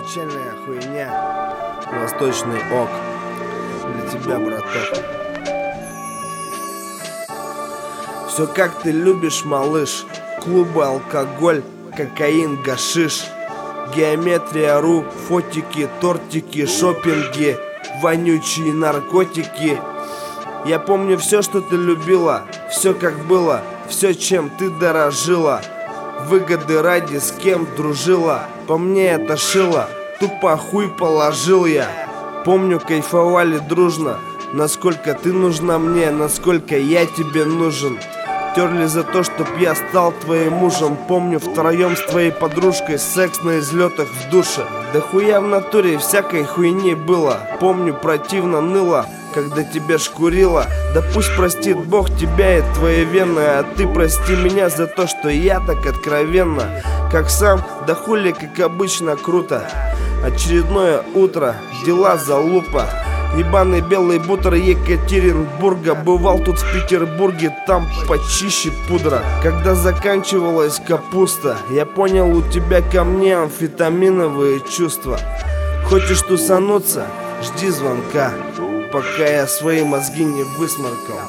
Печальная хуйня. Восточный ок. Для тебя, браток. Все как ты любишь, малыш. Клубы, алкоголь, кокаин, гашиш. Геометрия ру, фотики, тортики, шопинги, вонючие наркотики. Я помню все, что ты любила, все как было, все, чем ты дорожила. Выгоды ради с кем дружила, по мне это шило, тупо хуй положил я. Помню, кайфовали дружно, насколько ты нужна мне, насколько я тебе нужен. Терли за то, чтоб я стал твоим мужем. Помню, втроем с твоей подружкой секс на излетах в душе. Да хуя в натуре всякой хуйни было. Помню, противно ныло, когда тебя шкурила. Да пусть простит Бог тебя и твои вены, а ты прости меня за то, что я так откровенно. Как сам, да хули, как обычно, круто. Очередное утро, дела залупа. Ебаный белый бутер Екатеринбурга. Бывал тут в Петербурге, там почище пудра. Когда заканчивалась капуста, я понял, у тебя ко мне амфетаминовые чувства. Хочешь тусануться? Жди звонка, пока я свои мозги не высморкал.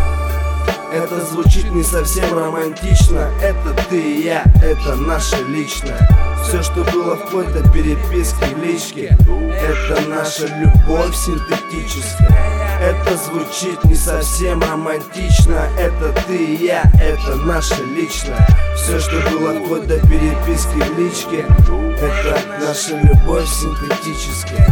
Это звучит не совсем романтично. Это ты и я, это наше личное. Все, что было вплоть до переписки в личке, это наша любовь синтетическая. Это звучит не совсем романтично. Это ты и я, это наше личное. Все, что было вплоть до переписки в личке, это наша любовь синтетическая.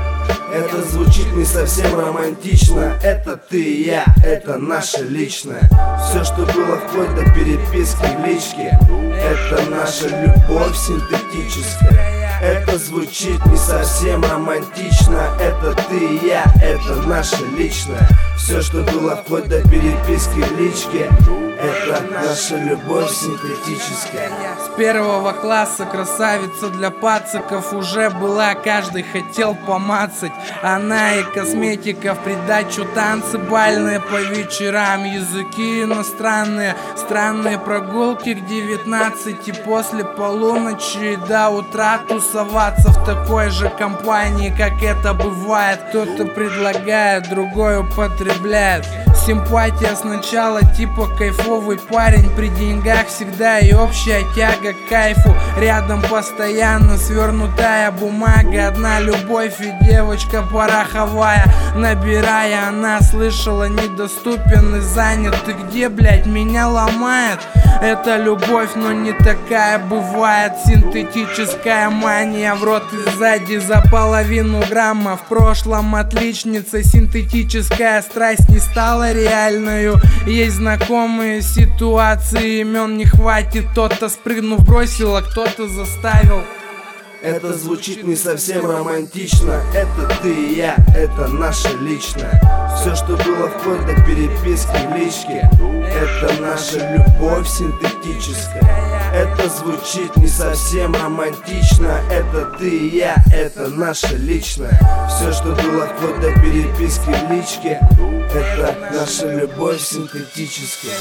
Это звучит не совсем романтично. Это ты и я, это наше личное. Все, что было вплоть до переписки в личке, это наша любовь синтетическая. Это звучит не совсем романтично. Это ты и я, это наше личное. Все, что было вплоть до переписки в личке, это наша любовь синтетическая. С первого класса красавица для пациков уже была, каждый хотел помацать. Она и косметика в придачу, танцы бальные по вечерам, языки иностранные, странные прогулки к 19 после полуночи до утра тусоваться в такой же компании, как это бывает. Кто-то предлагает, другой употребляет. Симпатия сначала, типа кайфовый парень, при деньгах всегда и общая тяга к кайфу. Рядом постоянно свернутая бумага, одна любовь и девочка пороховая. Набирая, она слышала, недоступен и занят. Ты где, блядь, меня ломает? Это любовь, но не такая бывает. Синтетическая мания в рот и сзади за половину грамма. В прошлом отличница, синтетическая страсть не стала реальную. Есть знакомые ситуации, имен не хватит. Кто-то спрыгнув бросил, а кто-то заставил. Это звучит не совсем романтично. Это ты и я, это наше личное. Все, что было вплоть до переписки в личке, это наша любовь синтетическая. Это звучит не совсем романтично. Это ты и я, это наше личное. Все, что было вплоть до переписки в личке, это наша любовь синтетическая.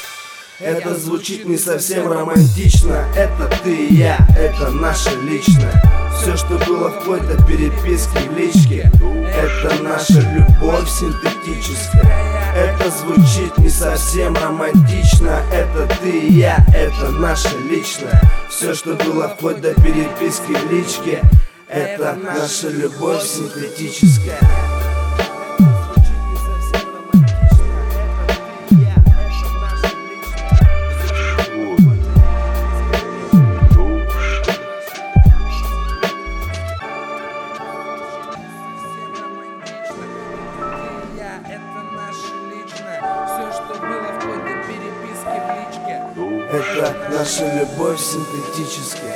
Это звучит не совсем романтично. Это ты и я, это наше личное. Все, что было вплоть до переписки в личке, это наша любовь синтетическая. Это звучит не совсем романтично. Это ты и я, это наше личное. Все, что было вплоть до переписки в личке, это наша любовь синтетическая. Это наша любовь синтетическая.